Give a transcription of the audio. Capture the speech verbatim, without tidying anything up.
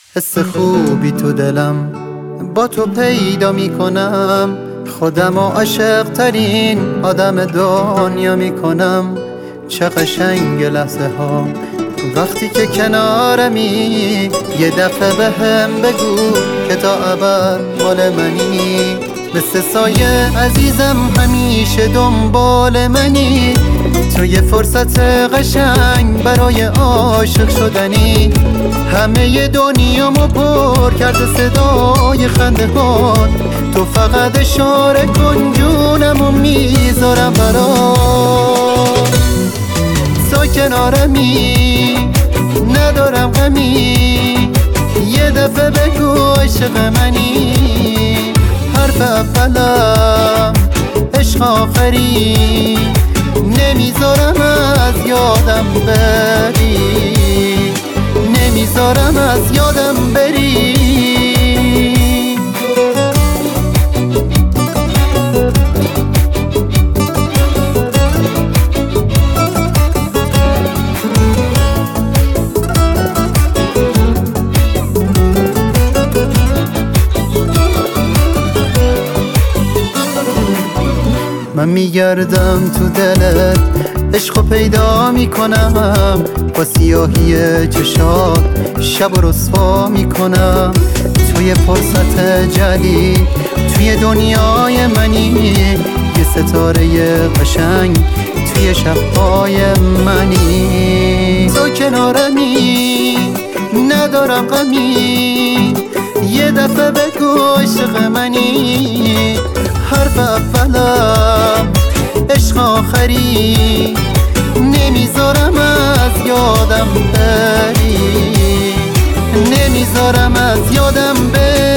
حس خوبی تو دلم با تو پیدا میکنم، خودم و عاشق ترین آدم دنیا میکنم. چه قشنگ لحظه ها وقتی که کنارمی، یه دفعه به هم بگو که تا ابد مال منی. مثل سایه عزیزم همیشه دنبال منی، تو یه فرصت قشنگ برای عاشق شدنی. همه دنیامو پر کرده صدای خنده هات، تو فقط اشاره کن جونمو میذارم برات. تو کنارمی ندارم غمی، یه دفعه بگو عاشق منی. حرف اولم عشق آخری، نمیذارم از یادم بری، نمیذارم از یادم بری. من میگردم تو دلت، عشقو پیدا میکنم، با سیاهی چشات شب و رسوا میکنم. توی فرصت جدید توی دنیای منی، یه ستاره قشنگ توی شبهای منی. تو کنارمی ندارم غمی، یه دفعه بگو عاشق منی. حرف اولم عشق آخری، نمیذارم از یادم بری، نمیذارم از یادم بری.